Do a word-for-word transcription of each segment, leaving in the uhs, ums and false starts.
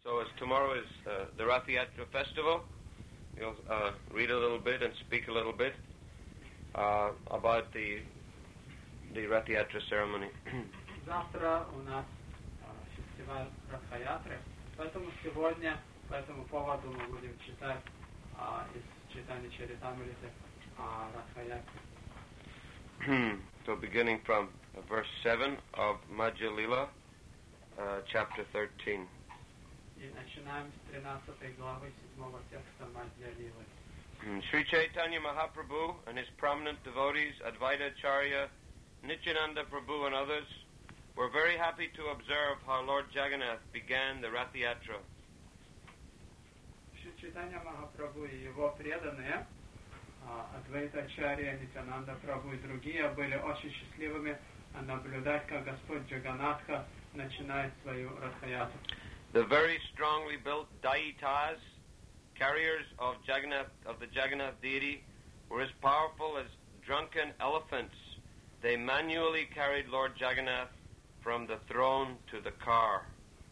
So as tomorrow is uh, the Rath Yatra festival, we'll uh, read a little bit and speak a little bit uh, about the the Rath Yatra ceremony. Завтра у нас фестиваль Радха-ятры, поэтому сегодня по этому поводу мы будем читать а, из читания Чаритамриты о Радха-ятре. So beginning from uh, verse seven of Madhya Lila, uh, chapter thirteen. И начинаем с тринадцатой главы седьмого текста Мадья Лилы. Sri Chaitanya Mahaprabhu and his prominent devotees, Advaita Acharya, Nityananda Prabhu and others, were very happy to observe how Lord Jagannath began the Rath Yatra. Шри Чайтанья Махапрабху и его преданные, Адвайта Ачарья, Нитянанда Прабху и другие, были очень счастливыми наблюдать, как Господь Джаганатха начинает свою Радха-ятру. The very strongly built Daitas, carriers of Jagannath, of the Jagannath deity, were as powerful as drunken elephants. They manually carried Lord Jagannath from the throne to the car.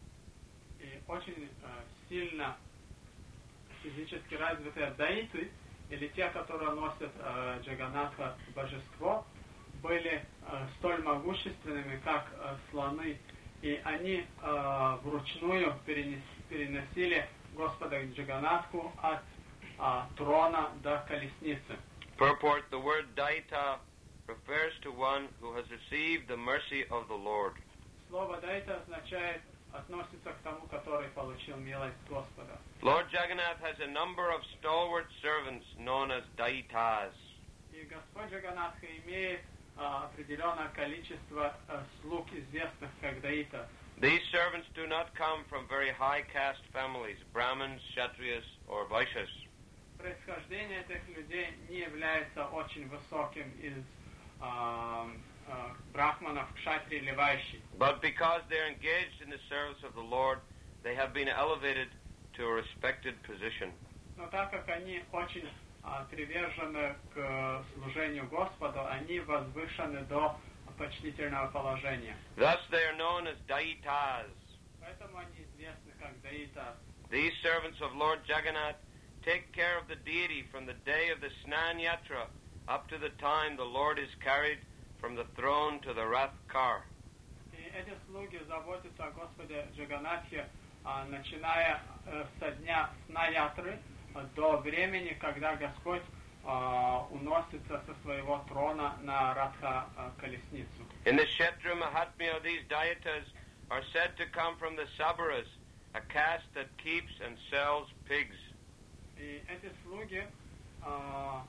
И очень сильно физически развитые даиты, или те, которые носят э, Джаганатха божество, были э, столь могущественными, как э, слоны, и они э, вручную перенес, переносили Господа Джаганатху от э, трона до колесницы. Purport: the word Daita refers to one who has received the mercy of the Lord. Слово Дайта означает, относится к тому, который получил милость Господа. Lord Jagannath has a number of stalwart servants known as Daitas. И Господь Джаганатха имеет uh, определенное количество uh, слуг, известных как Даита. These servants do not come from very high caste families, Brahmins, Kshatriyas, or Vaishyas. Происхождение этих людей не является очень высоким из uh, uh, брахманов, кшатри или вайши. But because they are engaged in the service of the Lord, they have been elevated to a respected position. Но так как они очень uh, привержены к служению Господу, они возвышены до почтительного положения. Thus they are known as Daitas. Поэтому они известны как Даитас. These servants of Lord Jagannath take care of the deity from the day of the Snan Yatra up to the time the Lord is carried from the throne to the Rath car. И эти слуги заботятся о Господе Джаганатхе, начиная со дня Сна Ятры до времени, когда Господь уносится со своего трона на Радха колесницу. In the Kshetra Mahatmya, these Daitas are said to come from the Sabaras, a caste that keeps and sells pigs. И эти слуги, в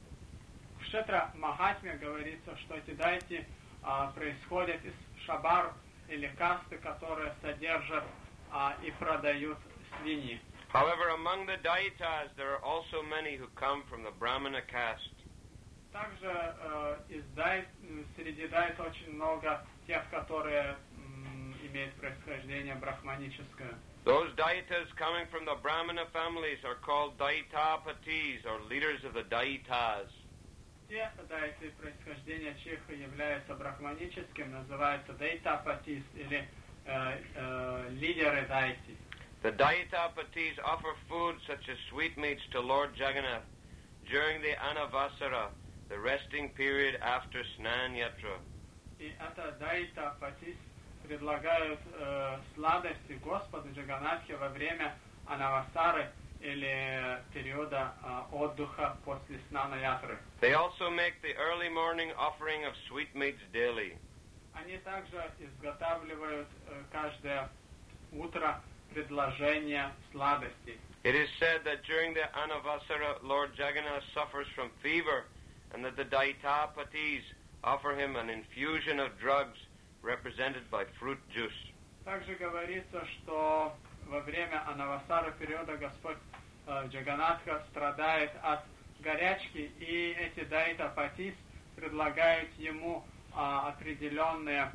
Кшетра Махатме говорится, что эти дайти происходят из шабар или касты, которые содержат и продают свиньи. However, among the Daitas, there are also many who come from the Brahmana caste. Также э, из дайт, среди дайт очень много тех, которые м, имеют происхождение брахманическое. Those Daitas coming from the Brahmana families are called Daitapatis, or leaders of the Daitas. Те дайты, происхождения чьих являются брахманическим, называются Daitapatис, или э, э, лидеры дайти. The Daitapatis offer food such as sweetmeats to Lord Jagannath during the Anavasara, the resting period after Snan Yatra. И это Daitapatис предлагают э, сладости Господу Джаганатхе во время Анавасары или периода э, отдыха после Снана Ятры. They also make the early morning offering of sweetmeats daily. Они также изготавливают э, каждое утро предложение сладостей. It is said that during the Anavasara, Lord Jagannath suffers from fever, and that the Daitapatis offer him an infusion of drugs represented by fruit juice. Также говорится, что во время Анавасара периода Господь э, Джаганатха страдает от горячки, и эти Daitapatис предлагают ему э, определенные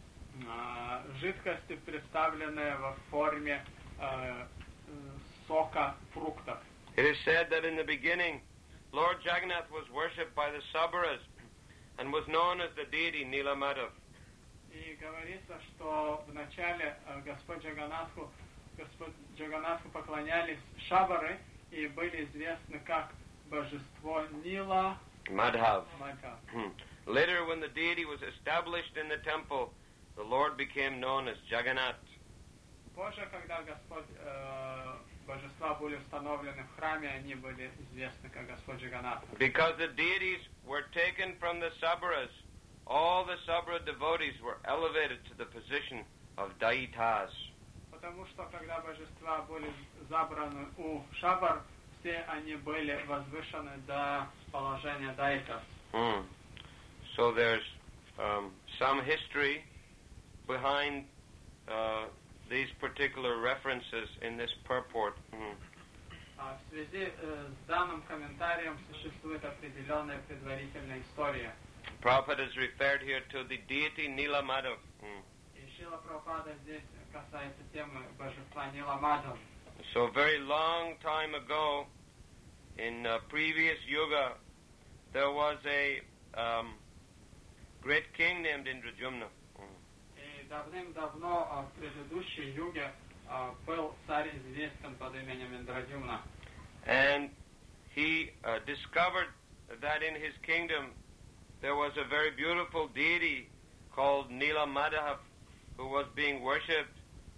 жидкости, представленные в форме э, сока фруктов. It is said that in the beginning, Lord Jagannath was worshipped by the Sabaras and was known as the deity Nilamadhav. И говорится, что в начале Господь Джаганатху Господь Джаганатху поклонялись шабары и были известны как божество Нила Madhav. Мадхав. Later, when the deity was established in the temple, the Lord became known as Jagannath. Позже, когда Господь, э, божества были установлены в храме, они были известны как Господь Джаганнат. Because the deities were taken from the Sabras, all the Sabra devotees were elevated to the position of Daitas. Потому что, когда божества были забраны у шабар, все они были возвышены до положения дайтов. Mm. So there's um, some history behind uh, these particular references in this purport. Mm. А в связи э, с данным комментарием существует определенная предварительная история. Prabhupada is referred here to the deity Nila Madhav. Mm. И Шрила Прабхупада здесь касается темы божества Нила Мадхава. So a very long time ago, in uh, previous yuga, there was a um, great king named Indradyumna. И давным-давно в предыдущей юге был царь известен под именем Индрадюмна. And he uh, discovered that in his kingdom there was a very beautiful deity called Nila Madhav who was being worshipped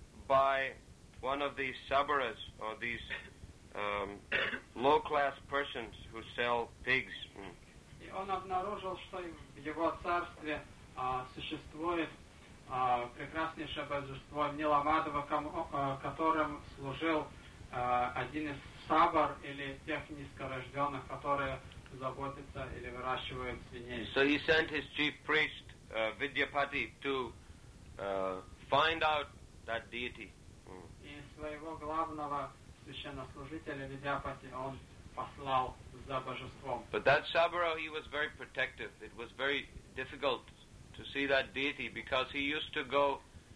by one of these sabaras, or these um, low-class persons who sell pigs. Mm. И он обнаружил, что в его царстве а, существует а, прекраснейшее божество Нила Мадхава, а, которым служил а, один из сабар или тех низкорожденных, которые заботятся или выращивают свиней. So he sent his chief priest, uh, Vidyapati, to uh, find out that deity. Mm. И своего главного священнослужителя Видяпати он послал за божеством. But that sabara, he was very protective. It was very difficult to see that deity because he used to go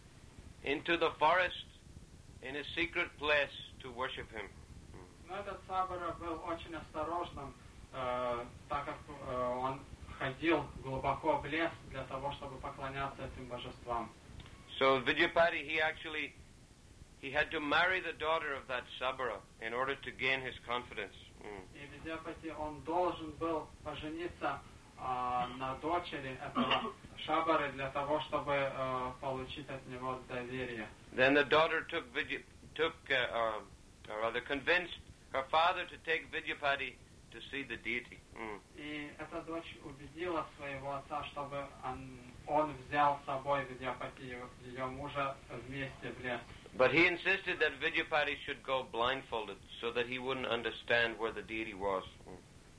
into the forest in a secret place to worship him. Но этот сабара был очень осторожным, э, так как э, он ходил глубоко в лес для того, чтобы поклоняться этим божествам. So Vidyapati, he actually he had to marry the daughter of that sabara in order to gain his confidence. Mm. И Видяпати, он должен был пожениться э, на дочери этого шабары для того, чтобы э, получить от него доверие. Then the daughter took Vidya, took uh, uh, or rather convinced her father to take Vidyapati to see the deity. Mm. И эта дочь убедила своего отца, чтобы он, он взял с собой Видяпати, ее мужа, вместе в лес. But he insisted that Vidyapati should go blindfolded so that he wouldn't understand where the deity was. Mm.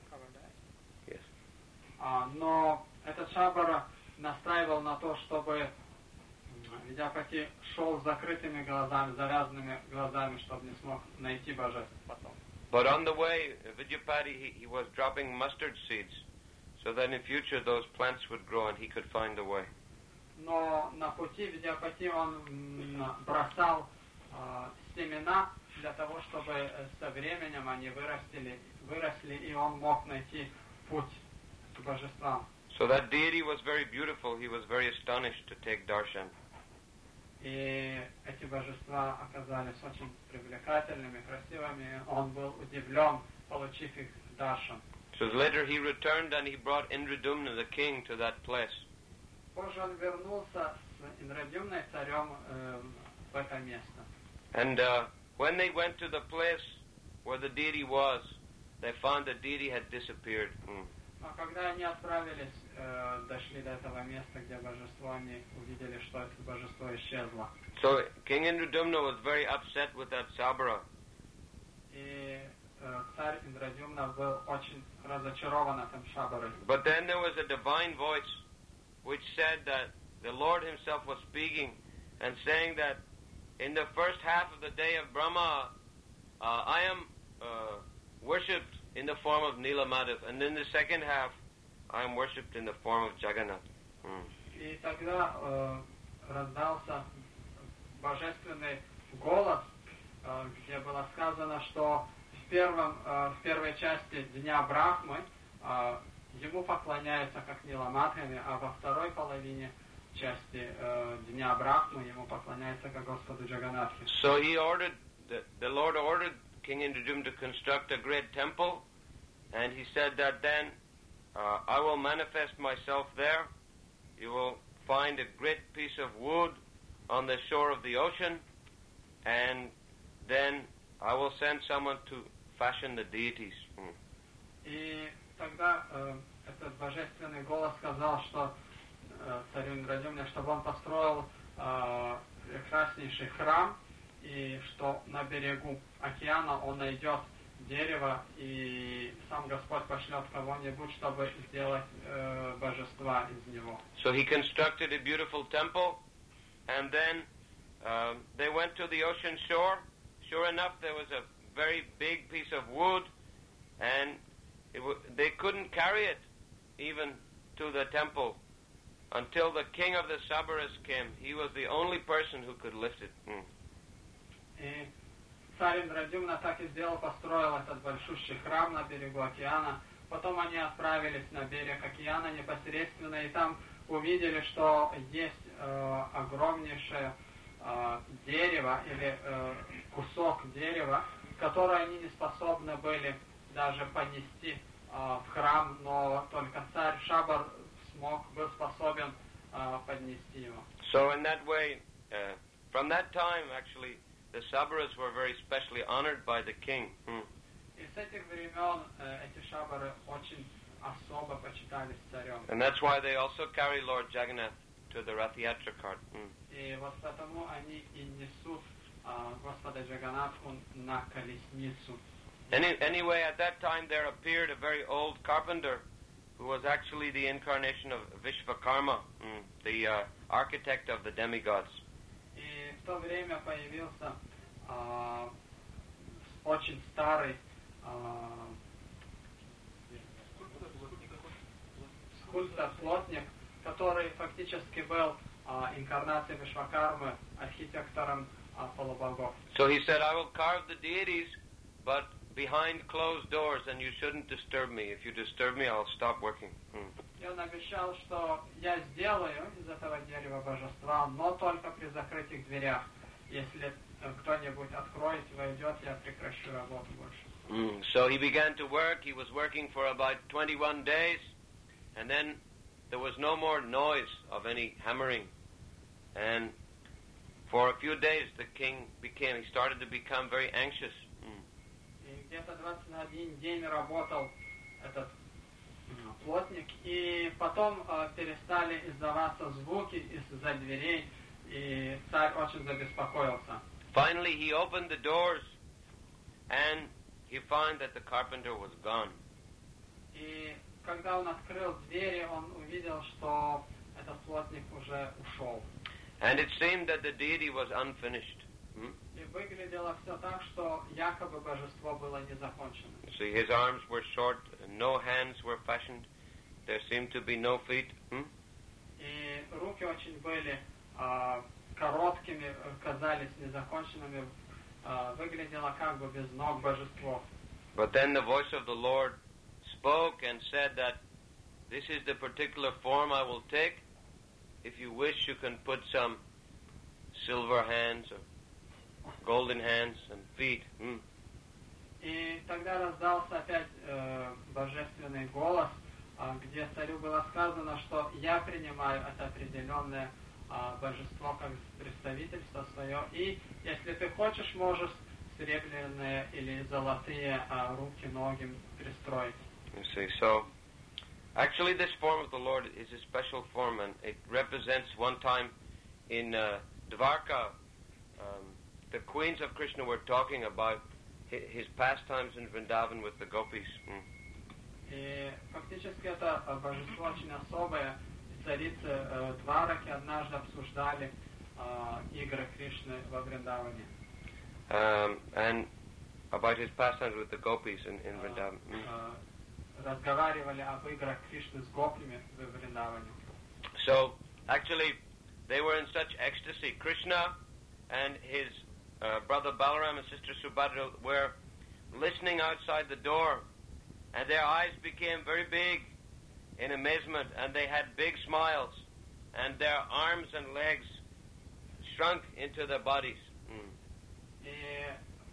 Yes. А, но этот шабара настаивал на то, чтобы Видяпати шел с закрытыми глазами, завязанными глазами, чтобы не смог найти божеств потом. But on the way, Vidyapati, he, he was dropping mustard seeds so that in future those plants would grow and he could find the way. Но на пути Видяпати он бросал э, семена для того, чтобы со временем они вырастили, выросли, и он мог найти путь к божествам. So that deity was very beautiful. He was very astonished to take darshan. И эти божества оказались очень привлекательными, красивыми. Он был удивлен, получив их даршан. So later he returned and he brought Indradumna, the king, to that place. Позже он вернулся с Индрадюмной царем э, в это место. And uh, when they went to the place where the deity was, they found the deity had disappeared. Mm. Но когда они отправились, э, дошли до этого места, где божество, они увидели, что это божество исчезло. So King Indradumna was very upset with that sabara. И э, царь Индрадюмна был очень разочарован этим шабарой. But then there was a divine voice which said that the Lord himself was speaking and saying that in the first half of the day of Brahma, uh, I am uh, worshipped in the form of Nila Madhav, and in the second half, I am worshipped in the form of Jagannath. Hmm. И тогда э, раздался божественный голос, э, где было сказано, что в, первом, э, в первой части Дня Брахмы э, ему поклоняются как Нила Мадхаве, а во второй половине части э, Дня Брахмы ему поклоняются как Господу Джаганатхе. So he ordered the, the Lord ordered King Indradyumna to construct a great temple, and he said that then uh, I will manifest myself there. You will find a great piece of wood on the shore of the ocean, and then I will send someone to fashion the deities. Mm. И тогда э, этот божественный голос сказал, что э, царю Индрадюмне, чтобы он построил э, прекраснейший храм, и что на берегу океана он найдет дерево, и сам Господь пошлет кого-нибудь, чтобы сделать э, божества из него. So he constructed a beautiful temple, and then uh, they went to the ocean shore. Sure enough, there was a very big piece of wood, and it w- they couldn't carry it even to the temple until the king of the Sabaras came. He was the only person who could lift it. Mm. И царь Индрадюмна так и сделал, построил этот большущий храм на берегу океана. Потом они отправились на берег океана непосредственно, и там увидели, что есть э, огромнейшее э, дерево или э, кусок дерева, который они не способны были даже понести э, в храм, но только царь Шабар смог, был способен э, поднести его. So in that way, uh, from that time actually, the Sabaras were very specially honored by the king. Hmm. И с этих времен э, эти шабары очень особо почитались царем. And that's why they also carry Lord Jagannath to the Rath Yatra cart. Hmm. И вот потому они и несут э, Господа Джаганатху на колесницу. Any, anyway, at that time there appeared a very old carpenter who was actually the incarnation of Vishvakarma, hmm, the uh, architect of the demigods. И в то время появился э, очень старый э, скульптор-плотник, который фактически был э, инкарнацией Вишвакармы, архитектором э, полубогов. So he said, I will carve the deities, but behind closed doors, and you shouldn't disturb me. If you disturb me, I'll stop working. Hmm. И он обещал, что я сделаю из этого дерева божества, но только при закрытых дверях. Если кто-нибудь откроет, войдет, я прекращу работу больше. Mm. So he began to work. He was working for about twenty-one days, and then there was no more noise of any hammering. And for a few days, the king became, he started to become very anxious. Mm. И где-то двадцать один день работал этот плотник, и потом э, перестали издаваться звуки из-за дверей, и царь очень забеспокоился. Finally, he opened the doors, and he found that the carpenter was gone. И когда он открыл двери, он увидел, что этот плотник уже ушел. And it seemed that the deity was unfinished. Hmm? И выглядело все так, что якобы божество было не закончено. See, his arms were short, and no hands were fashioned. There seemed to be no feet. Hmm? И руки очень были э, короткими, казались незаконченными. Э, выглядело как бы без ног божество. But then the voice of the Lord spoke and said that this is the particular form I will take. If you wish, you can put some silver hands or golden hands and feet. Hmm. И тогда раздался опять э, божественный голос, э, где царю было сказано, что я принимаю это определенное э, божество как представительство свое, и если ты хочешь, можешь серебряные или золотые э, руки, ноги пристроить. You see, so actually this form of the Lord is a special form, and it represents one time in uh, Dvarka, um, the queens of Krishna were talking about his pastimes in Vrindavan with the gopis. Mm. И фактически это божество очень особое. Царицы э, Двараки однажды обсуждали э, игры Кришны во Вриндаване. Um, and about his pastimes with the gopis in, in Vrindavan. Mm. Э, разговаривали об играх Кришны с гоплями во Вриндаване. So, actually, they were in such ecstasy. Krishna and his uh, brother Balaram and sister Subhadra were listening outside the door, and their eyes became very big in amazement, and they had big smiles, and their arms and legs shrunk into their bodies. Mm. И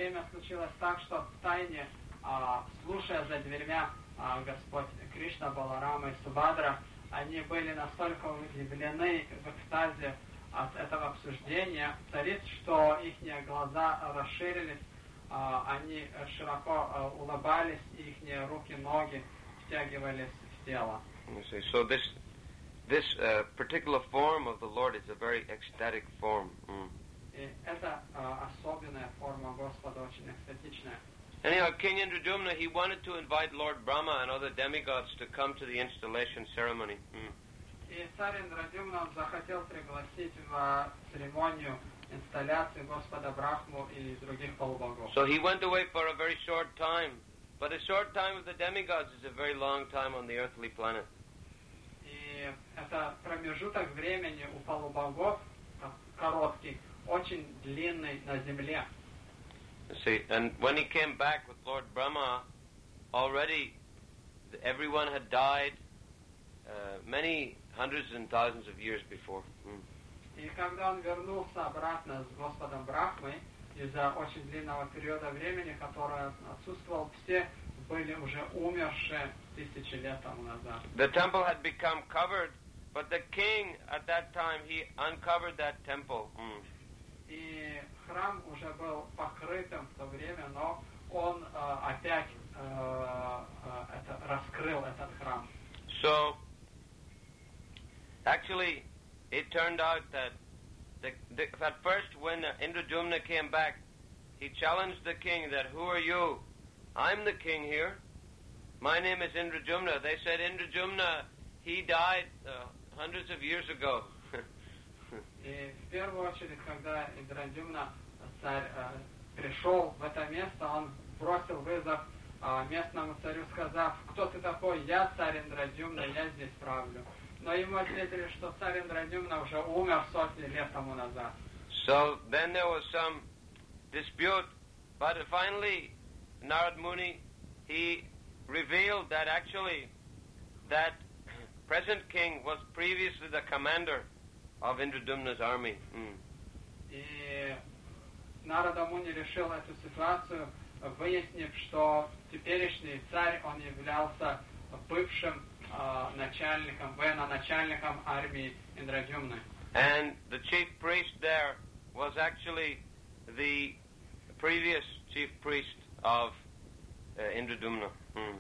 время случилось так, что в тайне, а, слушая за дверьмя а, Господь Кришна, Баларама и Субхадра, они были настолько удивлены в экстазе от этого обсуждения цариц, что их глаза расширились, а, они широко а, улыбались, и их руки, ноги втягивались в тело. So this this uh, particular form of the Lord is a very ecstatic form. Mm. И это а, особенная форма Господа, очень экстатичная. Anyhow, King Indradyumna, he wanted to invite Lord Brahma and other demigods to come to the installation ceremony. Mm. И царь Индрадюмна захотел пригласить в церемонию инсталляции Господа Брахму и других полубогов. So he went away for a very short time, but a short time of the demigods is a very long time on the earthly planet. И это промежуток времени у полубогов короткий, очень длинный на земле. See, and when he came back with Lord Brahma, already everyone had died uh, many hundreds and thousands of years before. Mm. И когда он вернулся обратно с Господом Брахмой, из-за очень длинного периода времени, который отсутствовал, все были уже умершие тысячи лет тому назад. The temple had become covered, but the king at that time, he uncovered that temple. Mm. И храм уже был покрытым в то время, но он э, опять э, э, это, раскрыл этот храм. So, actually, it turned out that the, the, at first when Indradyumna came back, he challenged the king that, who are you? I'm the king here. My name is Indradyumna. They said, Indradyumna, he died uh, hundreds of years ago. И в первую очередь, когда Индрадюмна, царь, э, пришел в это место, он бросил вызов э, местному царю, сказав, кто ты такой? Я царь Индрадюмна, я здесь правлю. Но ему ответили, что царь Индрадюмна уже умер сотни лет тому назад. So then there was some dispute, but finally Narad Muni, he revealed that actually that present king was previously the commander of Indradyumna's army. Mm. И Нарада Муни решил эту ситуацию, выяснив, что теперешний царь, он являлся бывшим э, начальником, военно-начальником армии Индрадюмны. And the chief priest there was actually the previous chief priest of uh, Indradyumna. Mm.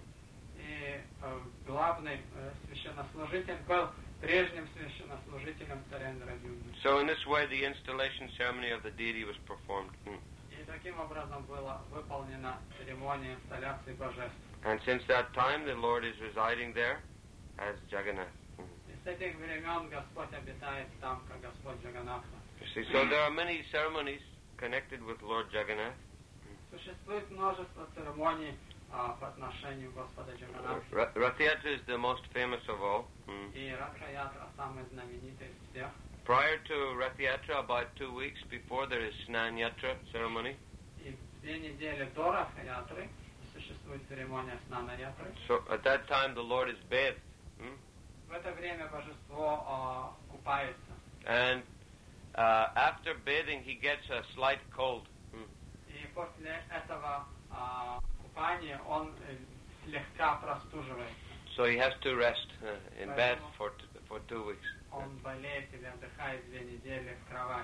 И э, главный э, священнослужитель был прежним священнослужителем царя Индрадюмны. So in this way the installation ceremony of the deity was performed. Mm. И таким образом была выполнена церемония инсталляции божеств. And since that time the Lord is residing there as Jagannath. Mm. И с этих времен Господь обитает там, как Господь Джаганнатха. You see, so there are many ceremonies connected with Lord Jagannath. Существует множество церемоний а, по отношению Господа Джаганнатха. Ra- Rath-yatra is the most famous of all. Mm. И Радха-ятра самый знаменитый из всех. Prior to Rath-yatra, about two weeks before, there is Snan-yatra ceremony. И две недели до Радха-ятры существует церемония Снана-ятры. So at that time the Lord is bathed. Mm? В это время божество а, купается. And uh, after bathing he gets a slight cold. Mm. И после этого а, купания он э, слегка простуживается. So he has to rest uh, in bed for t- for two weeks. Он болеет или отдыхает две недели в кровати.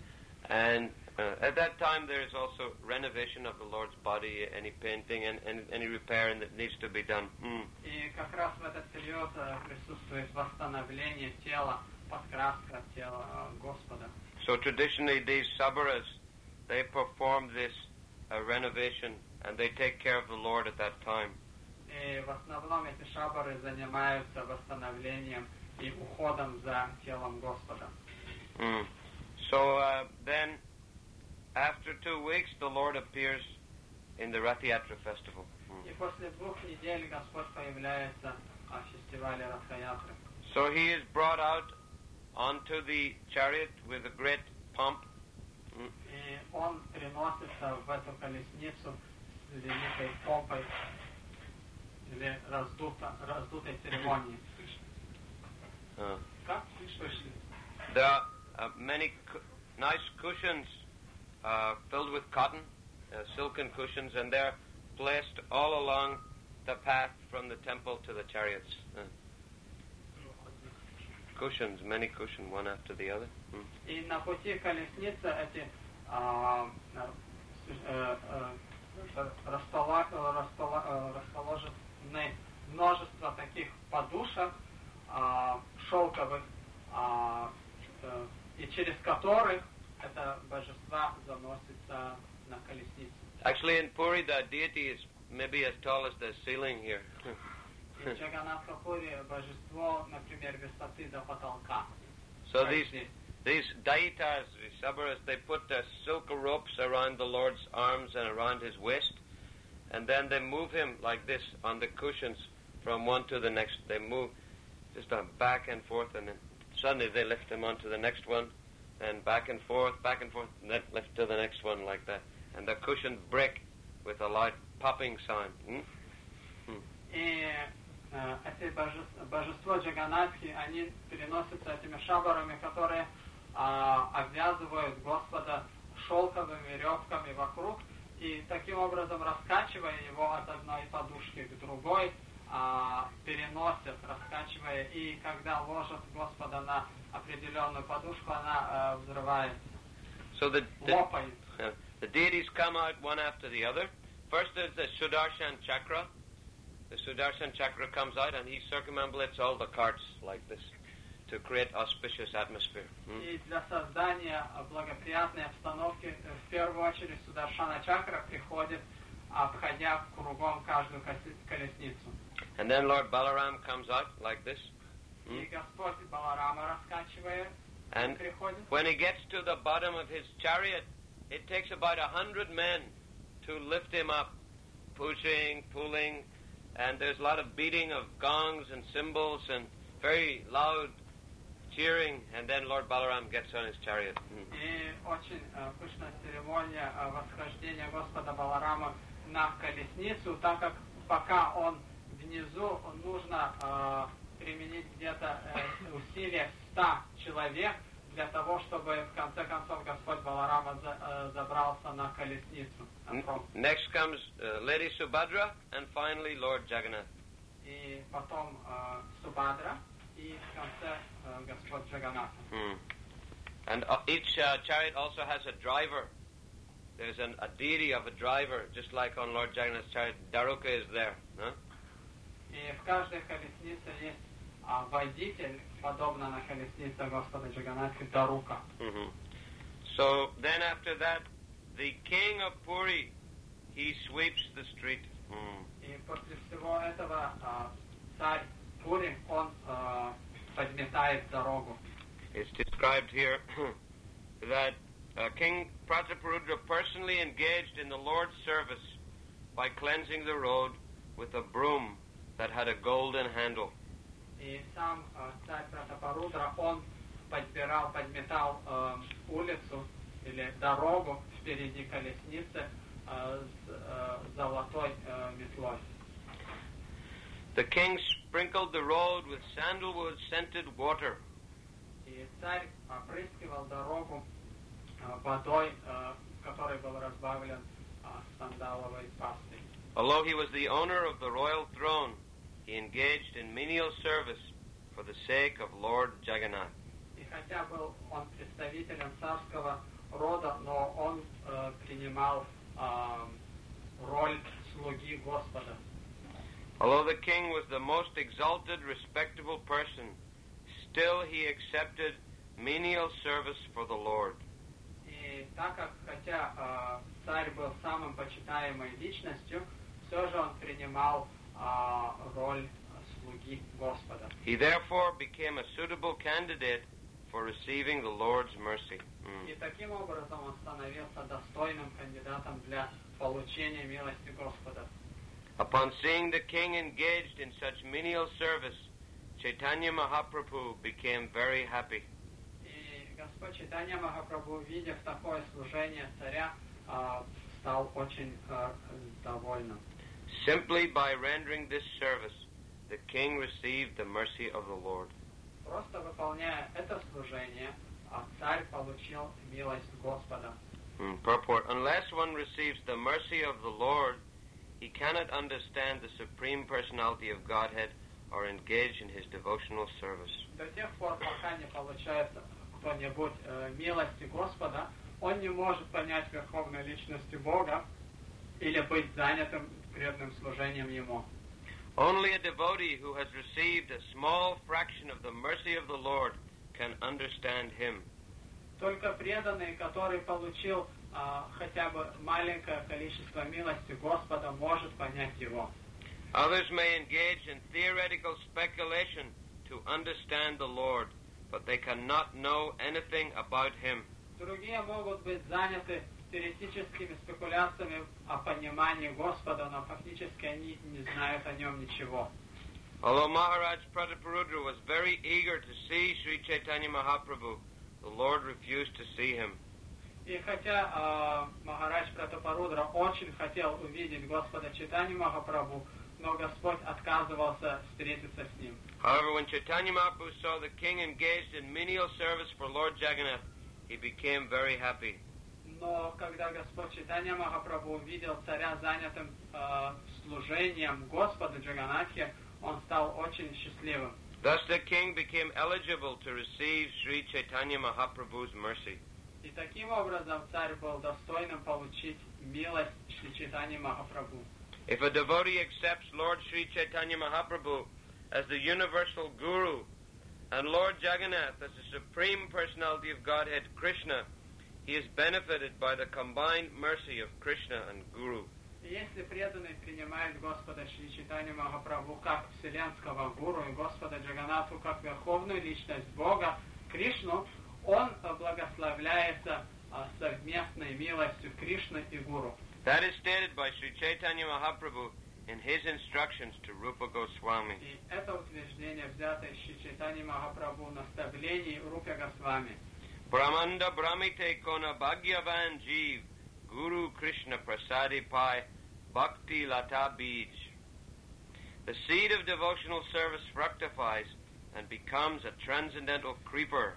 And uh, at that time there is also renovation of the Lord's body, any painting and, and any repair that needs to be done. Mm. И как раз в этот период э, присутствует восстановление тела, подкраска тела э, Господа. So traditionally these sabaras, they perform this uh, renovation and they take care of the Lord at that time. И в основном эти шабары занимаются восстановлением и уходом за телом Господа. Mm. So uh, then, after two weeks, the Lord appears in the Rath-yatra festival. Mm. И после двух недель Господь появляется в фестивале Радха-ятры. So he is brought out onto the chariot with a great pomp. Mm. И он приносится в эту колесницу с великой помпой или раздуто, раздутой церемонии. Uh, Как? there are uh, many cu- nice cushions uh, filled with cotton. uh, silken cushions, and they're placed all along the path from the temple to the chariots. Uh, cushions, many cushions, one after the other. Mm. И на пути колесницы эти а, э, э, распола, распола, расположены множество таких подушек а, шелковых, а, э, и через которых это божество заносится на колесницу. Actually, in Puri, the deity is maybe as tall as the ceiling here. И в Джаганатха-Пури божество, например, высоты до потолка. So these these daitas, these sabras, they put the silk ropes around the Lord's arms and around his waist, and then they move him like this on the cushions from one to the next. They move just on back and forth, and then suddenly they lift him onto the next one, and back and forth, back and forth, and then lift to the next one like that. And the cushions break with a loud popping sound. Hmm? Hmm. И э, эти божества, божество Джаганатхи, они переносятся этими шабарами, которые э, обвязывают Господа шелковыми веревками вокруг, и таким образом, раскачивая его от одной подушки к другой, э, переносят, раскачивая, и когда ложат Господа на определенную подушку, она э, взрывается, so the, the, лопает. uh, the deities come out one after the other. First there's the Sudarshan Chakra. The Sudarshan Chakra comes out and he circumambulates all the carts like this to create auspicious atmosphere. Hmm? И для создания благоприятной обстановки в первую очередь Сударшана Чакра приходит, обходя кругом каждую колесницу. And then Lord Balaram comes out like this. Hmm? И Господь Баларама раскачивает, and приходит. When he gets to the bottom of his chariot, it takes about a hundred men to lift him up, pushing, pulling, and there's a lot of beating of gongs and cymbals and very loud cheering, and then Lord Balaram gets on his chariot. Mm. И очень э, пышная церемония э, восхождения Господа Баларама на колесницу, так как пока он внизу, нужно э, применить где-то э, усилия ста человек для того, чтобы в конце концов Господь Баларама за, э, забрался на колесницу. N- Next comes uh, Lady Subhadra and finally Lord Jagannath. И потом э, Субхадра и в конце э, Господь Джаганнатха. Mm. And uh, each uh, chariot also has a driver. There's an, a deity of a driver, just like on Lord Jagannath's chariot. Daruka is there. Huh? И в каждой колеснице есть а, водитель, подобно на колеснице Господа Джаганнатхи, Дарука. Mm-hmm. So then after that, the king of Puri, he sweeps the street. Mm. И после всего этого а, царь Пури, он а, подметает дорогу. It's described here that uh, King Prataparudra personally engaged in the Lord's service by cleansing the road with a broom that had a golden handle. И сам а, царь Пратапарудра, он подбирал, подметал а, улицу или дорогу впереди колесницы а, с а, золотой а, метлой. The king sprinkled the road with sandalwood scented water. И царь опрыскивал дорогу а, водой, а, которой был разбавлен а, сандаловой пастой. Although he was the owner of the royal throne, he engaged in menial service for the sake of Lord Jagannath. И хотя был он представителем царского рода, но он э, принимал э, роль слуги Господа. Although the king was the most exalted, respectable person, still he accepted menial service for the Lord. И так как, хотя э, царь был самым почитаемой личностью, все же он принимал э, роль слуги Господа. He therefore became a suitable candidate for receiving the Lord's mercy. Mm. И таким образом он становился достойным кандидатом для получения милости Господа. Upon seeing the king engaged in such menial service, Chaitanya Mahaprabhu became very happy. И Господь Чайтанья Махапрабху, увидев такое служение царя, э, стал очень э, довольным. Simply by rendering this service, the king received the mercy of the Lord. Просто выполняя это служение, а царь получил милость Господа. Mm, purport. Unless one receives the mercy of the Lord, he cannot understand the Supreme Personality of Godhead or engage in his devotional service. До тех пор, пока не получает кто-нибудь э, милости Господа, он не может понять Верховной Личности Бога или быть занятым преданным служением Ему. Only a devotee who has received a small fraction of the mercy of the Lord can understand Him. Только преданный, который получил а, хотя бы маленькое количество милости Господа, может понять Его. Others may engage in theoretical speculation to understand the Lord, but they cannot know anything about Him. Другие могут быть заняты теоретическими спекуляциями о понимании Господа, но фактически они не знают о Нем ничего. Although Maharaj Prataparudra was very eager to see Sri Chaitanya Mahaprabhu, the Lord refused to see him. И хотя э, Махарадж Пратапарудра очень хотел увидеть Господа Чайтанью Махапрабху, но Господь отказывался встретиться с ним. However, when Chaitanya Mahaprabhu saw the king engaged in menial service for Lord Jagannath, he became very happy. Но когда Господь Чайтанья Махапрабху увидел царя занятым э, служением Господа Джаганатхи, он стал очень счастливым. Thus the king became eligible to receive Sri Chaitanya Mahaprabhu's mercy. И таким образом царь был достойным получить милость Шри Чайтаньи Махапрабху. If a devotee accepts Lord Sri Chaitanya Mahaprabhu as the universal guru and Lord Jagannath as the supreme personality of Godhead Krishna, he is benefited by the combined mercy of Krishna and Guru. И если преданный принимает Господа Шри Чайтанью Махапрабху как вселенского гуру и Господа Джаганатху как верховную личность Бога, Кришну, он благословляется совместной милостью Кришны и Гуру. That is stated by Sri Chaitanya Mahaprabhu in his instructions to Rupa Goswami. И это утверждение взято из Шри Чайтаньи Махапрабху наставлений Рупе Госвами. Brahmanda Brahmite Kona Bhagyavan Jeev Guru Krishna Prasadi Pai Bhakti Lata Bij. The seed of devotional service fructifies and becomes a transcendental creeper.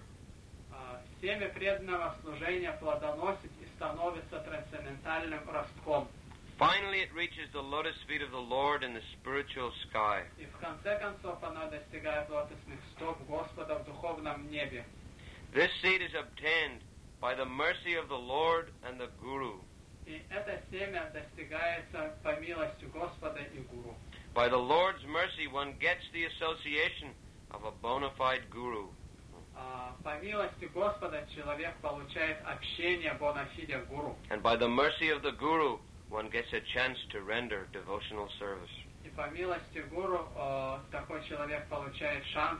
Семя преданного служения плодоносит и становится трансцендентальным ростком. Finally it reaches the lotus feet of the Lord in the spiritual sky. И в конце концов оно достигает лотосных стоп Господа в духовном небе. This seed is obtained by the mercy of the Lord and the Guru. И это семя достигается по милости Господа и Гуру. By the Lord's mercy one gets the association of a bona fide Guru. По милости Господа человек получает общение бонафиде Гуру. And by the mercy of the Guru one gets a chance to render devotional service. И по милости Гуру такой человек получает шанс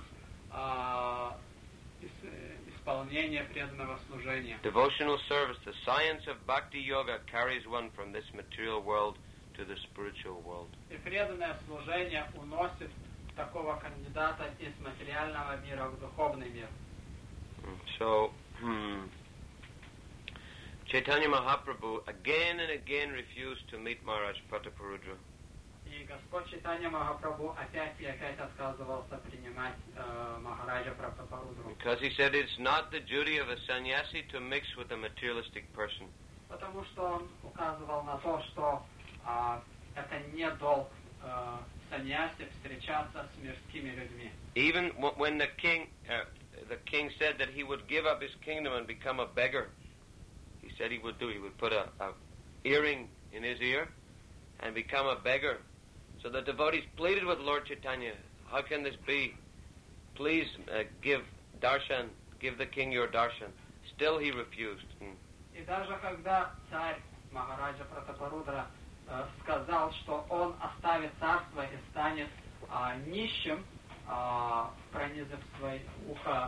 исполнения преданного служения. Devotional service, the science of Bhakti Yoga, carries one from this material world to the spiritual world. И преданное служение уносит такого кандидата из материального мира в духовный мир. So, hmm, Chaitanya Mahaprabhu again and again refused to meet Maharaj Prataparudra. И Господь Чайтанья Махапрабху опять и опять отказывался принимать э, Махараджа Пратапарудру. Because he said it's not the duty of a sannyasi to mix with a materialistic person. Потому что он указывал на то, что э, это не долг э, саньяси встречаться с мирскими людьми. Even when the king, uh, the king said that he would give up his kingdom and become a beggar, he said he would do. He would put a, a earring in his ear and become a beggar. So the devotees pleaded with Lord Chaitanya, how can this be? Please uh, give darshan, give the king your darshan. Still he refused. Hmm. И даже когда царь Махараджа Пратапарудра э, сказал, что он оставит царство и станет э, нищим, э, пронизав свое ухо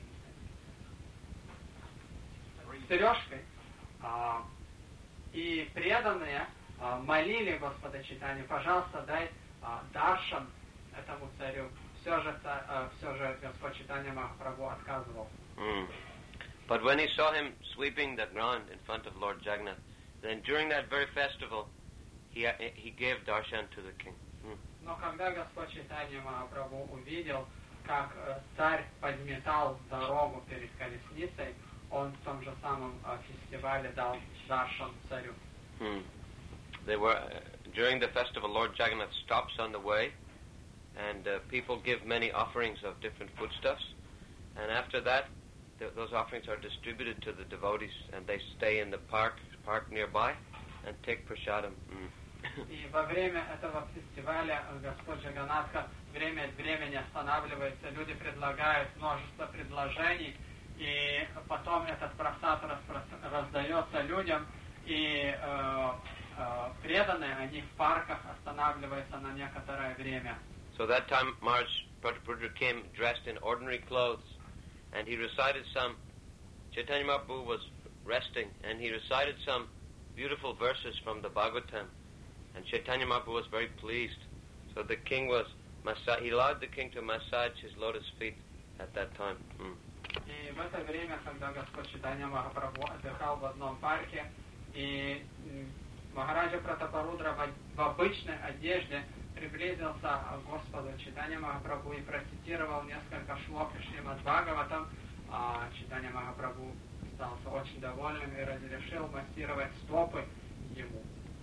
э, сережкой, э, и преданные молили Господа Чайтанью, пожалуйста, дай а, даршан этому царю. Все же, а, все же Господь Чайтанья Махапрабху отказывал. Mm. But when he saw him sweeping the ground in front of Lord Jagannath, then during that very festival, he he gave darshan to the king. Mm. Но когда Господь Чайтанья Махапрабху увидел, как э, царь подметал дорогу перед колесницей, он в том же самом фестивале дал даршан царю. Hmm. They were uh, during the festival. Lord Jagannath stops on the way, and uh, people give many offerings of different foodstuffs. And after that, th- those offerings are distributed to the devotees, and they stay in the park park nearby and take prasadam. Mm. И во время этого фестиваля Господь Джаганнатха время от времени останавливается, люди предлагают множество предложений, и потом этот просад распро- раздается людям, и э, э, преданные, они в парках останавливаются на некоторое время. So that time, Maharaj Prabhupada came dressed in ordinary clothes, and he recited some. Chaitanya Mahaprabhu was resting, and he recited some beautiful verses from the Bhagavatam, and Chaitanya Mahaprabhu was very pleased. So the king was, massa- he allowed the king to massage his lotus feet at that time. Mm. И в это время, когда Господь Чайтанья Махапрабху отдыхал в одном парке, и Махараджа Пратапарудра в обычной одежде приблизился к Господу Чайтанья Махапрабху и процитировал несколько шлок Шримад Бхагаватам, а Чайтанья Махапрабху остался очень довольным и разрешил массировать стопы ему.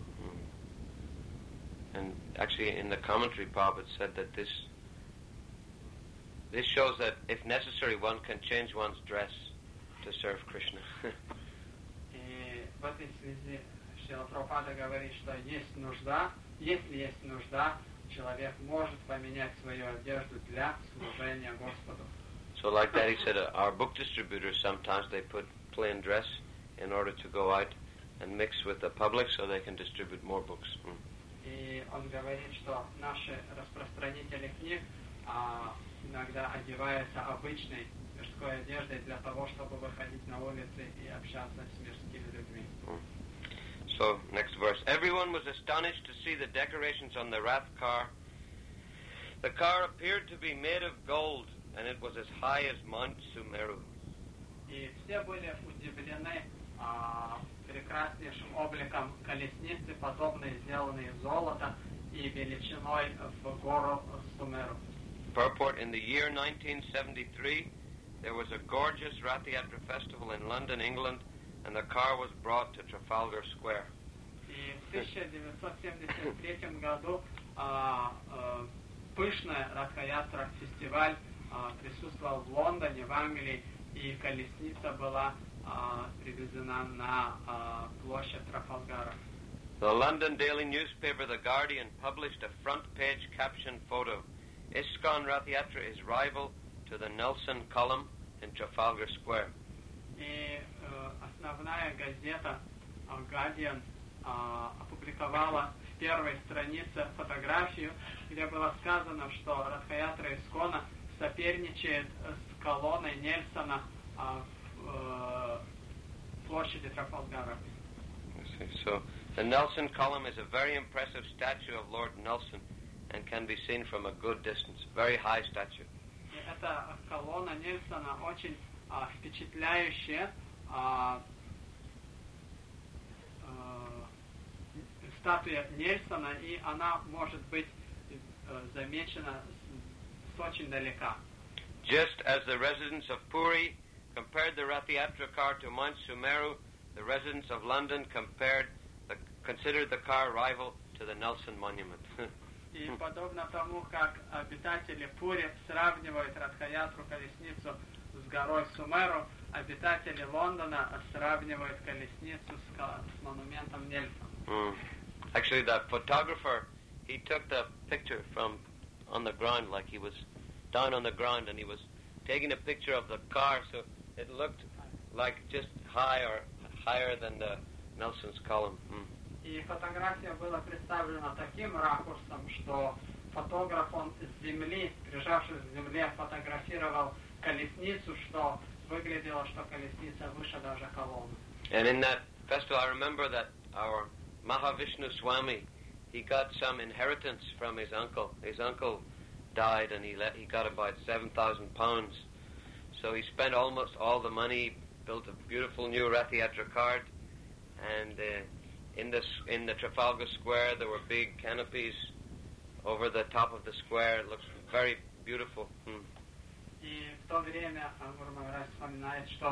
And actually in the commentary, Prabhupada said that this this shows that if necessary one can change one's dress to serve Krishna. И в этой связи Шрила Прабхупада говорит, что есть нужда, если есть нужда, человек может поменять свою одежду для служения Господу. So like that, he said, uh, our book distributors sometimes they put plain dress in order to go out and mix with the public so they can distribute more books. Mm. И он говорит, что наши распространители книг а, иногда одеваются обычной мирской одеждой для того, чтобы выходить на улицы и общаться с мирскими людьми. Mm. So, next verse. Everyone was astonished to see the decorations on the Rath car. The car appeared to be made of gold, and it was as high as Mount Sumeru. И все были удивлены а, прекраснейшим обликом колесницы, подобной сделанной из золота и величиной в гору Сумеру. Purport: in the year nineteen seventy-three, there was a gorgeous Rath Yatra festival in London, England, and the car was brought to Trafalgar Square. И в тысяча девятьсот семьдесят третьем году а, а, пышная Радха-ятра фестиваль а, присутствовал в Лондоне, в Англии, и колесница была а, привезена на а, площадь Трафалгара. The London daily newspaper The Guardian published a front-page caption photo. ISKCON Rath Yatra is rival to the Nelson column in Trafalgar Square. И э, основная газета э, Guardian э, опубликовала в первой странице фотографию, где было сказано, что Радха-ятра Искона соперничает с колонной Нельсона э, в э, площади Трафалгара. So, the Nelson column is a very impressive statue of Lord Nelson and can be seen from a good distance. Very high statue. И эта колонна Нельсона очень а, впечатляющая, а, а, статуя Нельсона, и она может быть а, замечена с, с очень далека. Just as the residents of Puri compared the Rath Yatra car to Mount Sumeru, the residents of London compared the, considered the car rival to the Nelson Monument. И подобно тому, как обитатели Пури сравнивают Радха-ятру колесницу с горой Сумеру, обитатели Лондона сравнивают колесницу с, с монументом Нельсона. Mm. Actually, the photographer, he took the picture from on the ground, like he was down on the ground, and he was taking a picture of the car, so it looked like just high or higher than the Nelson's column. Mm. И фотография была представлена таким ракурсом, что фотограф, он с земли, прижавшись к земле, фотографировал колесницу, что выглядело, что колесница выше даже колонны. And in that festival, I remember that our Mahavishnu Swami, he got some inheritance from his uncle. His uncle died, and he let, he got about seven thousand pounds. So he spent almost all the money, built a beautiful new Rath Yatra cart, and uh, in the in the Trafalgar Square there were big canopies over the top of the square. It looks very beautiful. Hmm. И в то время Гуру Махарадж вспоминает, что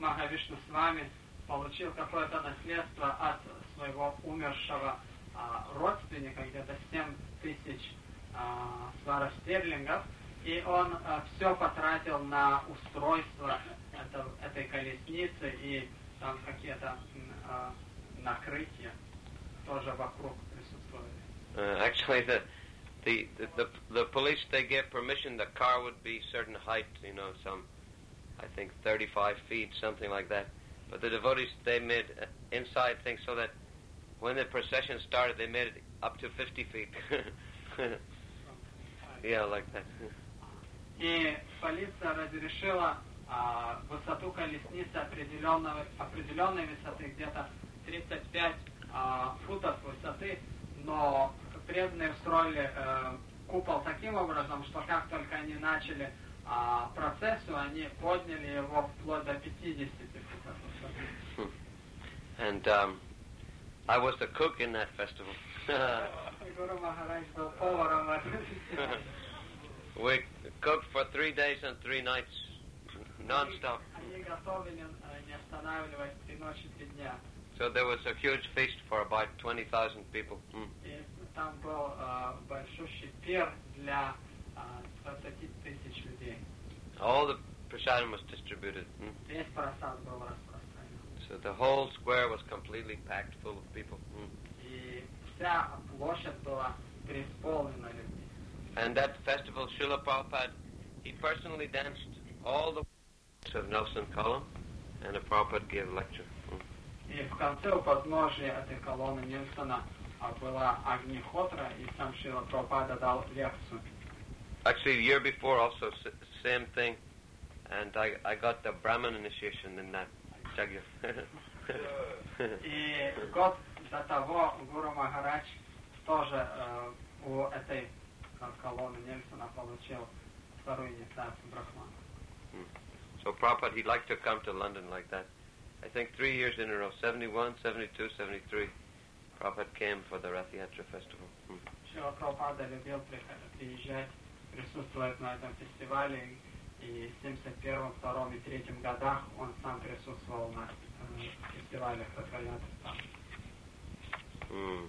Махавишну с вами получил какое-то наследство от своего умершего а, родственника, где-то семь тысяч а, сваров стерлингов, и он а, все потратил на устройство это, этой колесницы и там какие-то а, накрытия тоже вокруг присутствовали. Uh, actually, the, the, the, the, the police, they gave permission, the car would be certain height, you know, some, I think, thirty-five feet, something like that. But the devotees, they made uh, inside things so that when the procession started, they made it up to fifty feet. Yeah, like that. И полиция разрешила а, высоту колесницы определенной, определенной высоты, где-то тридцать пять а, футов высоты, но преданные устроили э, купол таким образом, что как только они начали а, процессию, они подняли его вплоть до пятидесяти футов высоты. And um, I was the cook in that festival. Гуру Махарадж был поваром. We cooked for three days and three nights, non-stop. Они готовили, не останавливаясь, три ночи, три дня. So there was a huge feast for about twenty thousand people. Mm. И там был uh, большущий пир для двадцати тысяч людей. All the prasadam was distributed. Mm. Весь просад был распространен. So the whole square was completely packed full of people. Mm. И вся площадь была преисполнена людьми. And that festival, Srila Prabhupada, he personally danced all the of Nelson Column, and the Prabhupada gave a lecture. Mm. И в конце у подножия этой колонны Нельсона была Агнихотра, и сам Шрила Прабхупада дал лекцию. Actually, the year before also, s- same thing, and I, I got the Brahman initiation in that yajna. И год до того Гуру Махарадж тоже э, у этой колонны Нельсона получил вторую инициацию Брахмана. Mm. So Prabhupada, he'd like to come to London like that. I think three years in a row, seventy-one, seventy-two, seventy-three, Prabhupada came for the Rath Yatra festival. Mm. Шрила Прабхупада любил приезжать, присутствовать на этом фестивале, и в семьдесят первом, втором и третьем годах он сам присутствовал на э, фестивале Ратха Ятры. Mm.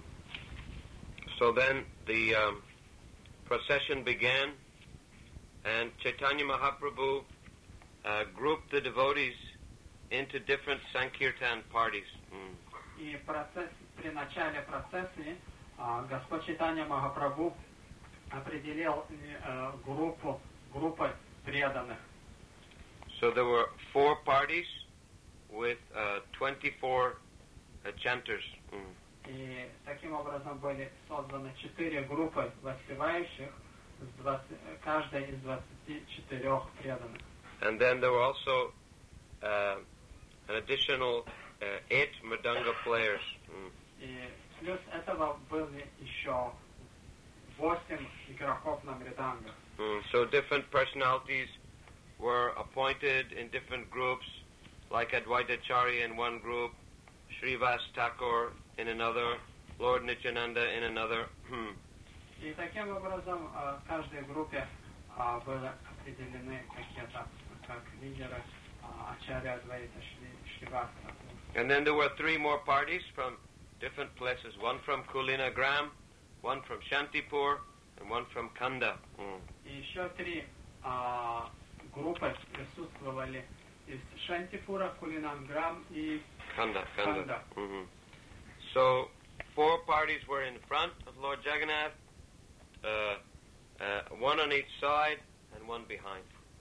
So then the um, procession began, and Chaitanya Mahaprabhu uh, grouped the devotees into different Sankirtan parties. Mm. И процесс, при начале процессии э, Господь Чайтанья Махапрабху определил э, группу, группы преданных. So there were four parties with uh, twenty-four uh, chanters. Mm. И таким образом были созданы четыре группы воспевающих, с двадцати, каждая из двадцати четырех преданных. And then there were also uh, an additional uh, eight Mridanga players. Mm. И плюс этого были еще восемь игроков на мридангах. Mm. So different personalities were appointed in different groups, like Advaitacharya in one group, Srivas Thakur in another, Lord Nityananda in another. И таким образом в каждой группе были определены какие-то как лидеры Ачарья Адвайта, Шривас Тхакур. And then there were three more parties from different places, one from Kulinagram, one from Shantipur, and one from Kanda. Mm. И еще три а, группы присутствовали из Шантипура, Кулинанграм и Kanda. Kanda. Kanda. Mm-hmm. So four parties were in front of Lord Jagannath, uh, uh, one on each side and one behind.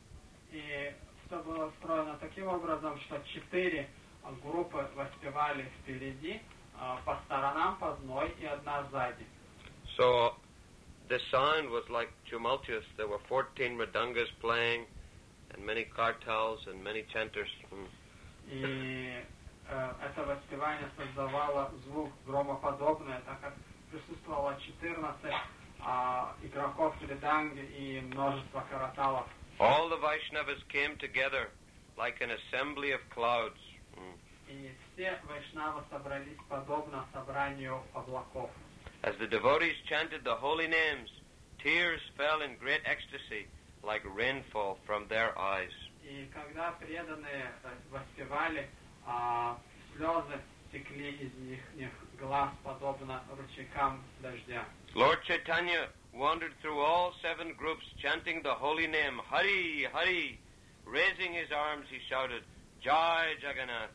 И все было устроено таким образом, что четыре группы воспевали впереди, а, по сторонам по одной и одна сзади. So the sound was like tumultuous. There were fourteen mridangas playing, and many kartals and many chanters. Mm. И э, это воспевание создавало звук громоподобный, так как присутствовало четырнадцать а, игроков мриданги и множество караталов. All the Vaishnavas came together like an assembly of clouds. Mm. И все вайшнавы собрались подобно собранию облаков. As the devotees chanted the holy names, tears fell in great ecstasy like rainfall from their eyes. И когда преданные воспевали, а, слезы текли из них глаз, подобно ручейкам дождя. Lord Chaitanya wandered through all seven groups, chanting the holy name, Hari, Hari. Raising his arms, he shouted, Jai Jagannath.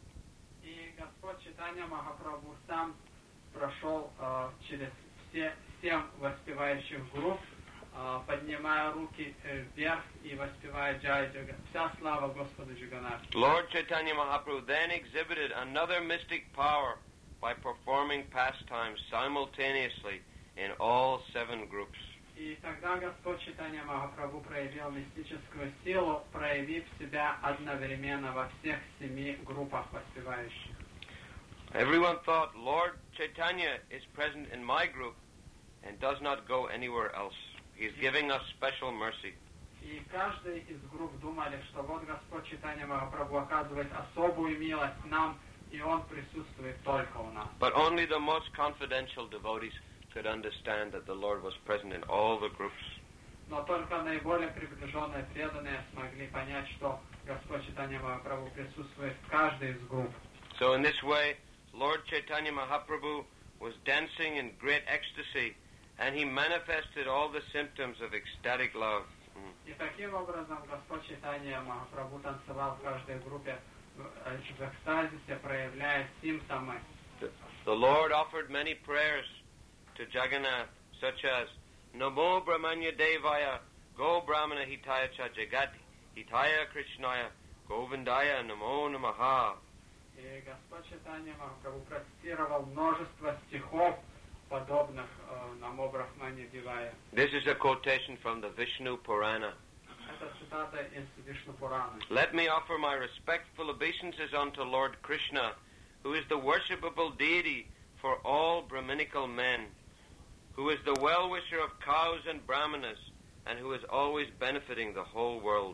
И Господь Чайтанья Махапрабху сам прошел uh, через все семь воспевающих групп, uh, поднимая руки вверх и воспевая Джай Джаганнат. Вся слава Господу Джаганнату. Lord Chaitanya Mahaprabhu then exhibited another mystic power by performing pastimes simultaneously in all seven groups. И тогда Господь Чайтанья Махапрабху проявил мистическую силу, проявив себя одновременно во всех семи группах воспевающих. Everyone thought Lord Chaitanya is present in my group and does not go anywhere else. He is giving us special mercy. И каждый из групп думали, что вот Господь Чайтанья Махапрабху оказывает особую милость нам, и Он присутствует только у нас. But only the most confidential devotees could understand that the Lord was present in all the groups. Но только наиболее приближенные преданные смогли понять, что Господь Чайтанья Махапрабху присутствует в каждой из групп. So in this way, Lord Chaitanya Mahaprabhu was dancing in great ecstasy, and he manifested all the symptoms of ecstatic love. Mm. И таким образом Господь Чайтанья Махапрабху танцевал в каждой группе в экстазисе, проявляя симптомы. The, the Lord offered many prayers to Jagannath, such as Namo Brahmanya Devaya, Go Brahmana Hitaya Cha Jagat, Hitaya Krishnaya, Govindaya Namo Namaha. И Господь Чайтанья Махапрабху процитировал множество стихов, подобных Намо Брахмане Девая. This is a quotation from the Vishnu Purana. Это цитата из Вишну Пураны. Let me offer my respectful obeisances unto Lord Krishna, who is the worshipable deity for all Brahminical men, who is the well-wisher of cows and brahmanas, and who is always benefiting the whole world.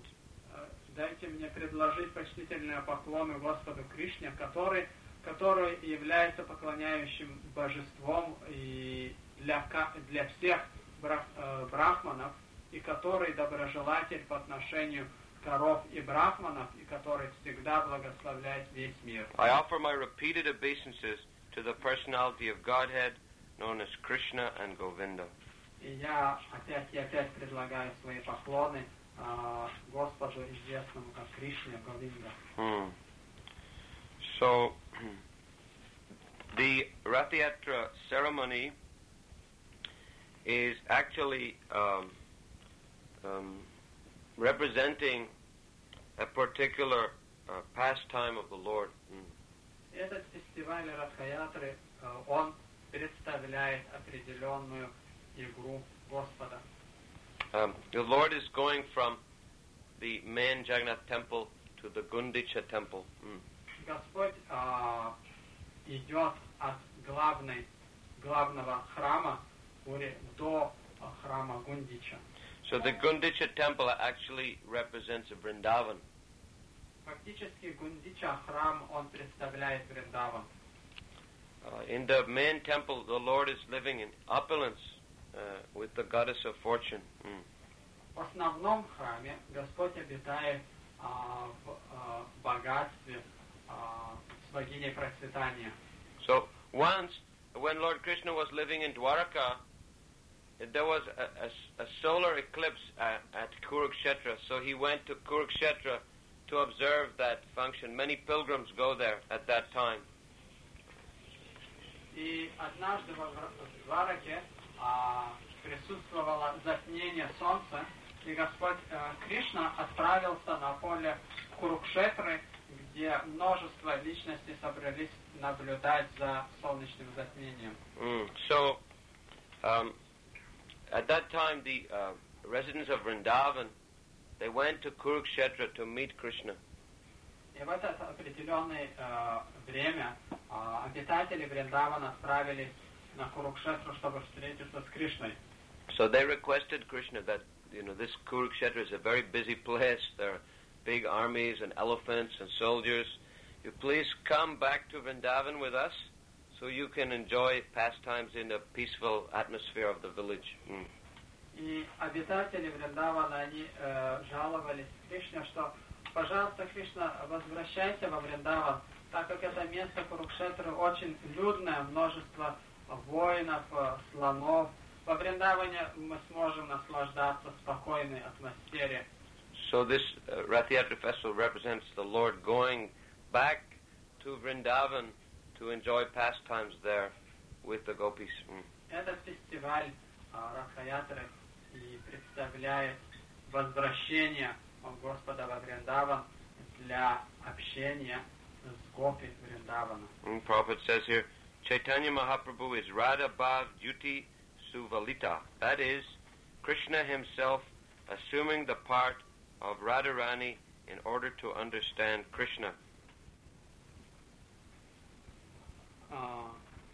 Дайте мне предложить почтительные поклоны Господу Кришне, который, который является поклоняющим божеством и для, для всех брах, э, брахманов, и который доброжелатель по отношению к коров и брахманов, и который всегда благословляет весь мир. I offer my repeated obeisances to the personality of Godhead, known as Krishna and Govinda. И я опять и опять предлагаю свои поклоны uh, Господу, известному как Кришне, Говинда. Hmm. So, the Rath Yatra ceremony is actually um, um, representing a particular uh, pastime of the Lord. Hmm. Этот фестиваль Радха-ятры, uh, он представляет определенную игру Господа. Um, the Lord is going from the main Jagannath temple to the Gundicha temple. Mm. Господь uh, идет от главной, главного храма до храма Гундича. So the Gundicha temple actually represents a Vrindavan. Фактически Гундича храм, он представляет Вриндаван. Uh, in the main temple, the Lord is living in opulence uh, with the goddess of fortune. Mm. В основном храме Господь обитает а, в а, богатстве а, с богиней процветания. So once, when Lord Krishna was living in Dwaraka, there was a, a, a solar eclipse at, at Kurukshetra. So he went to Kurukshetra to observe that function. Many pilgrims go there at that time. И однажды во Двараке а, присутствовало затмение солнца, и Господь а, Кришна отправился на поле Курукшетры, где множество личностей собрались наблюдать за солнечным затмением. Mm. So, um, at that time, the uh, residents of Vrindavan, they went to Kurukshetra to meet Krishna. И в это определенное э, время э, обитатели Вриндавана отправились на Курукшетру, чтобы встретиться с Кришной. So they requested Krishna that, you know, this Kurukshetra is a very busy place. There are big armies and elephants and soldiers. You please come back to Vrindavan with us so you can enjoy pastimes in the peaceful atmosphere of the village. Mm. И обитатели Вриндавана, они э, жаловались Кришне, что пожалуйста, Кришна, возвращайся во Вриндаван, так как это место Курукшетры очень людное, множество воинов, слонов. Во Вриндаване мы сможем наслаждаться спокойной атмосфере. So this uh, Rath Yatra festival represents the Lord going back to Vrindavan to enjoy pastimes there with the gopis. Mm. Этот фестиваль Радха-ятры и представляет возвращение Господа во Вриндаван для общения с гопи Вриндавана. Mm, Prabhupada says here, Chaitanya Mahaprabhu is Radha Bhav Jyuti Suvalita. That is, Krishna himself assuming the part of Radharani in order to understand Krishna. Uh,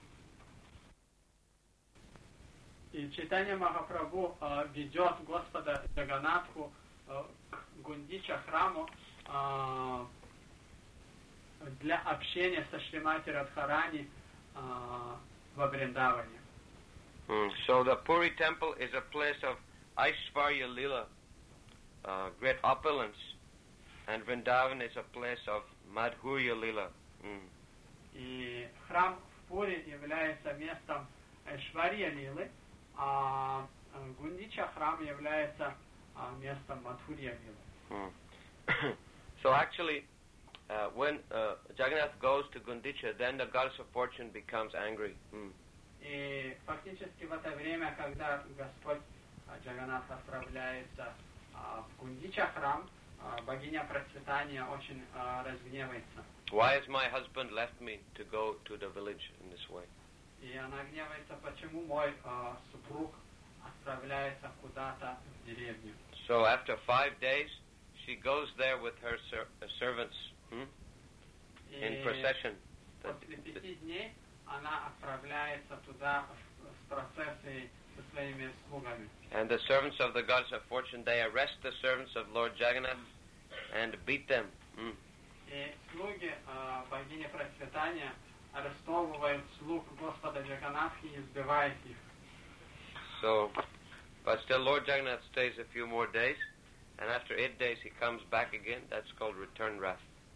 и Чайтанья Махапрабху uh, ведет Господа Джаганатху uh, к Гундича храму uh, для общения со Шримати Радхарани uh, во Вриндаване. Mm, so the Puri temple is a place of Aishvarya Lila, uh, great opulence, and Vrindavan is a place of Madhurya Lila. Mm. И храм в Пури является местом Айшварья Лилы, а Гундича храм является местом Мадхурья Лилы. Mm. So actually, uh, when uh, Jagannath goes to Gundicha, then the goddess of fortune becomes angry. Mm. И фактически в это время, когда Господь Джаганнат отправляется в Гундича храм, богиня процветания очень разгневается. Why has my husband left me to go to the village in this way? И она гневается, почему мой супруг отправляется куда-то в деревню. So after five days, she goes there with her ser- servants hmm? in procession. После пяти дней она отправляется туда с процессией со своими слугами. And the servants of the goddess of fortune, they arrest the servants of Lord Jagannath and beat them. Mm. И слуги э, богини процветания арестовывают слуг Господа Джаганнатхи и избивают их. So, but still Lord Jagannath stays a few more days, and after eight days he comes back again. That's called return wrath.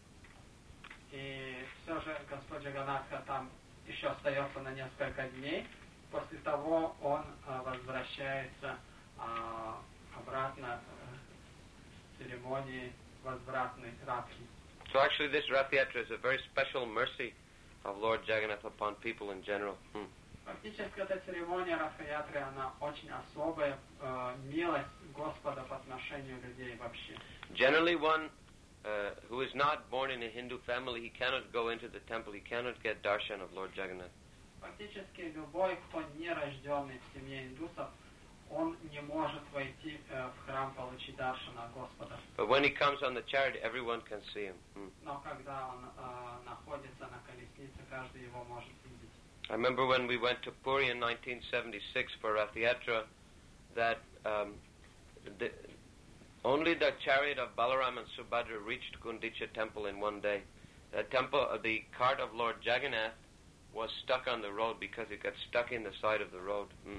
И все же Господь Джаганнатха там еще остается на несколько дней. После того он э, возвращается э, обратно э, к церемонии возвратной Радхи. So actually this Rath Yatra is a very special mercy of Lord Jagannath upon people in general. Hmm. Фактически эта церемония Радха-ятры, она очень особая э, милость Господа по отношению людей вообще. Generally one uh, who is not born in a Hindu family, he cannot go into the temple, he cannot get darshan of Lord Jagannath. Фактически любой, кто не рожденный в семье индусов, он не может войти э, в храм получить даршана Господа. But when he comes on the chariot, everyone can see him. Hmm. Но когда он э, находится на колеснице, каждый его может видеть. I remember when we went to Puri in nineteen seventy-six for Rath Yatra, that um, the, only the chariot of Balaram and Subhadra reached Gundicha temple in one day. The temple, uh, the cart of Lord Jagannath was stuck on the road because it got stuck in the side of the road. Mm.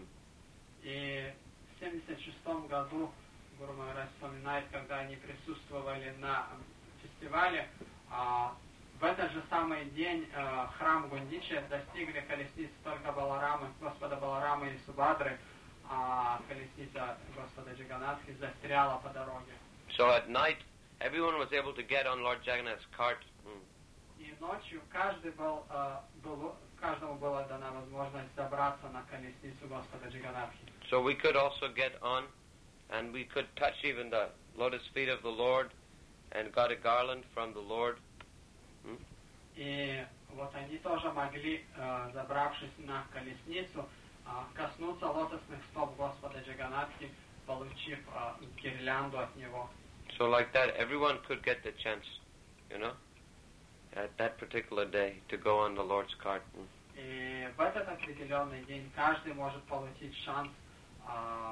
И в семьдесят шестом году Гуру Махарадж вспоминает, когда они присутствовали на фестивале, а, в этот же самый день а, храм Гундичи достигли колесницы только Баларамы, Господа Баларамы и Субадры, а колесница Господа Джаганнатхи застряла по дороге. So at night, everyone was able to get on Lord Jagannath's cart. Mm. И ночью каждый был, а, был, каждому была дана возможность забраться на колесницу Господа Джаганнатхи. So we could also get on, and we could touch even the lotus feet of the Lord, and got a garland from the Lord. Hmm? И вот они тоже могли, э, забравшись на колесницу, э, коснуться лотосных стоп Господа Джаганнатхи, получив э, гирлянду от него. So like that, everyone could get the chance, you know, at that particular day, to go on the Lord's cart. Hmm? И в этот определенный день каждый может получить шанс э,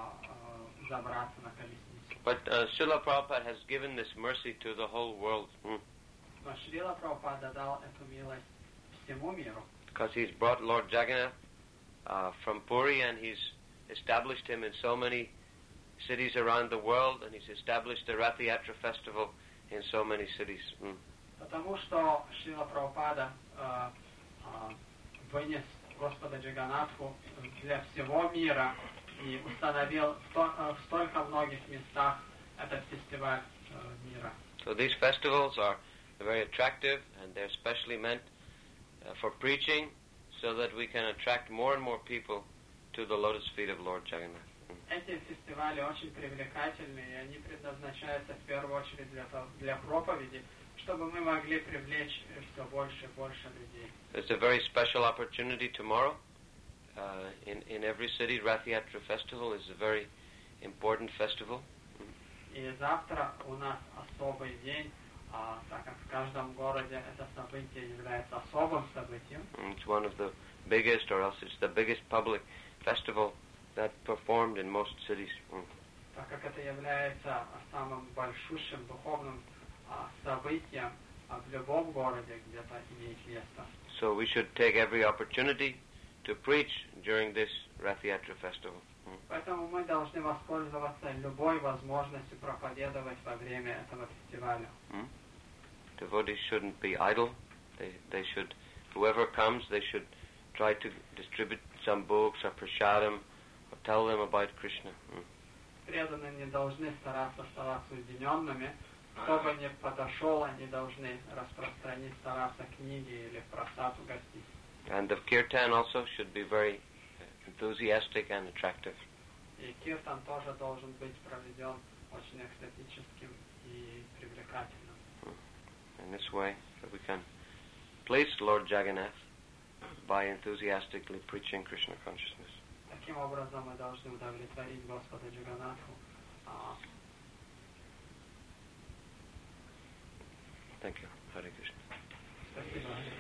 э, забраться на колесницу. But uh, Srila Prabhupada has given this mercy to the whole world. Hmm? Но Шрила Прабхупада дал эту милость всему миру. Because he's brought Lord Jagannath uh, from Puri, and he's established him in so many cities around the world, and he's established the Rath Yatra festival in so many cities. Mm. Потому что Шрила Прабхупада э, э, вынес Господа Джаганатху для всего мира и установил сто, э, в столько многих местах этот фестиваль э, мира. So these festivals are very attractive, and they're specially meant uh, for preaching, so that we can attract more and more people to the lotus feet of Lord Jagannath. Mm. Эти фестивали очень привлекательны, и они предназначаются в первую очередь для, для проповеди, чтобы мы могли привлечь все больше и больше людей. It's a very special opportunity tomorrow. Uh, in, in every city, Rath Yatra Festival is a very important festival. И завтра у нас особый день, а, так как в каждом городе это событие является особым событием. It's one of the biggest, or else it's the biggest public festival that performed in most cities. Mm. Так как это является самым большущим духовным а, событием а, в любом городе, где-то имеет место. So we should take every opportunity to preach during this Rath Yatra Festival. Mm. Поэтому мы должны воспользоваться любой возможностью проповедовать во время этого фестиваля. Mm. Devotees shouldn't be idle. They, they should, whoever comes, they should try to distribute some books or prasadam or tell them about Krishna. Mm. Преданные не должны стараться оставаться уединенными. Кто бы ни подошел, они должны распространить, стараться книги или просад угостить. And the kirtan also should be very enthusiastic and attractive. И киртан тоже должен быть проведен очень экстатическим и привлекательным. In this way, that we can please Lord Jagannath by enthusiastically preaching Krishna consciousness. Таким образом мы должны удовлетворить Господа Джаганатху. Thank you. Hare Krishna. Спасибо.